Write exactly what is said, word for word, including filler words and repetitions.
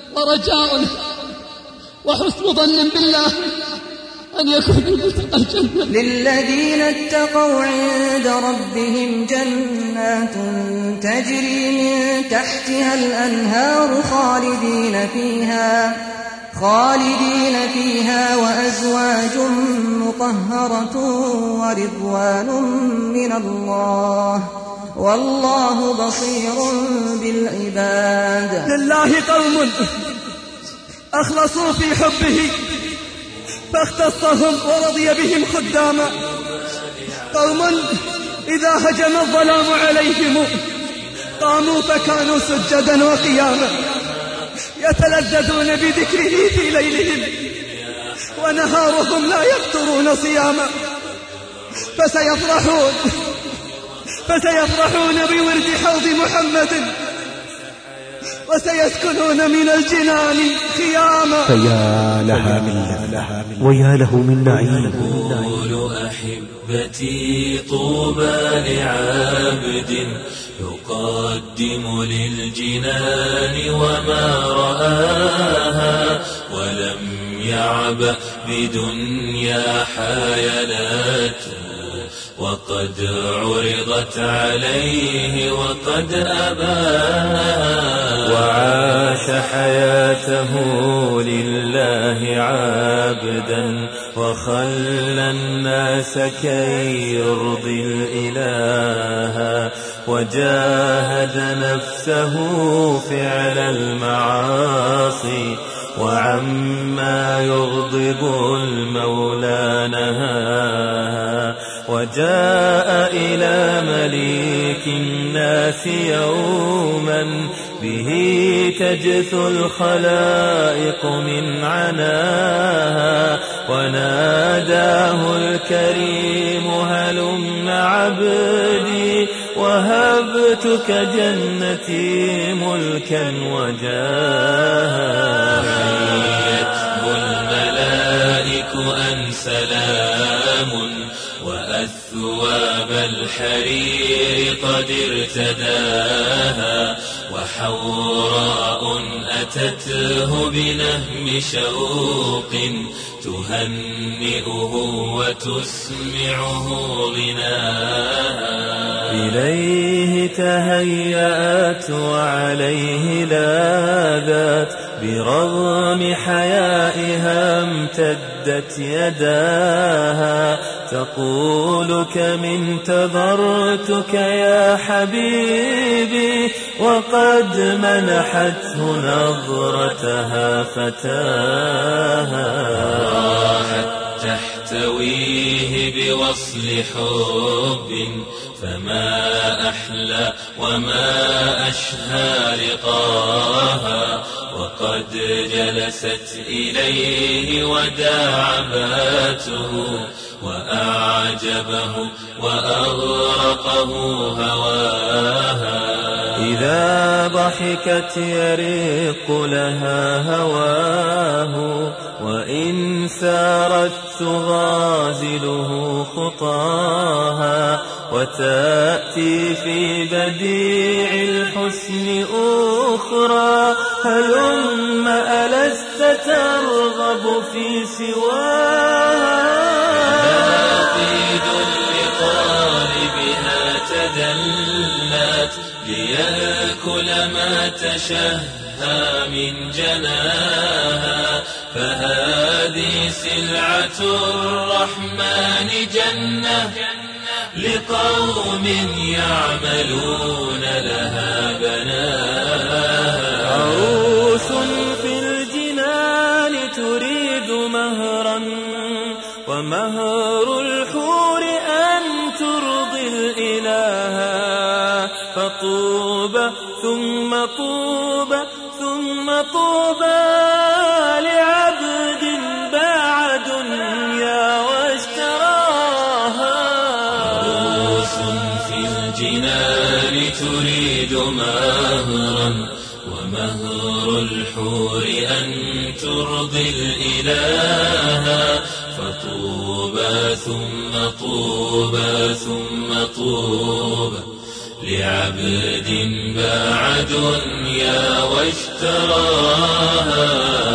ورجاء وحسن ظن بالله أن يكون الملتقى الجنة. للذين اتقوا عند ربهم جنات تجري من تحتها الأنهار خالدين فيها خالدين فيها وأزواج مطهرة ورضوان من الله والله بصير بالعباد. لله قوم أخلصوا في حبه فاختصهم ورضي بهم خداما، قوم إذا هجم الظلام عليهم قاموا فكانوا سجدا وقياما، يتلذذون بذكره في ليلهم ونهارهم لا يفترون صياما، فسيفرحون فسيفرحون بورد حوض محمد وسيسكنون من الجنان خياما. فيا لها من لذة ويا له من نعيم. أقول أحبتي طوبى لعابد يقدم للجنان وما رآها ولم يعبأ بدنيا حيلاته وقد عرضت عليه وقد أباها وعاش حياته لله عابدا وخلى الناس كي يرضي الإله وجاهد نفسه فعل المعاصي وعما يغضب المولى نهاها وجاء إلى مليك الناس يوما به تجثو الخلائق من عناها وناداه الكريم هلم عبدي وهبتك جنتي ملكا وجاها حيته الملائك أن سلام وأثواب الحرير قد ارتداها وحوراء أتته بنهم شوق تهنئه وتسمعه غناها إليه تهيأت وعليه لاذت برغم حيائها امتدت يداها تقول كم انتظرتك يا حبيبي وقد منحته نظرتها فتاها راحت تحتويه بوصل حب فما أحلى وما أشهى لقاها وقد جلست إليه وداعباته وأعجبه وأغرقه هواها إذا ضحكت يرق لها هواه وإن سارت تغازله خطاها وتأتي في بديع الحسن أخرى هلم ألست ترغب في سواها نقيد لطالبها تدلت ليأكل ما تشهى من جناها فهذه سلعة الرحمن جنة لقوم يعملون لها بناها عروس في الجنان تريد مهرا ومهر الحور أن ترضي الإله فطوبى ثم طوبى ثم طوبى لعبد باع دنيا واشتراها عروس في الجنان تريد مهرا ومهر الحور أن ترضي الإله فطوبى ثم طوبى ثم طوبى لعبد باع دنيا واشتراها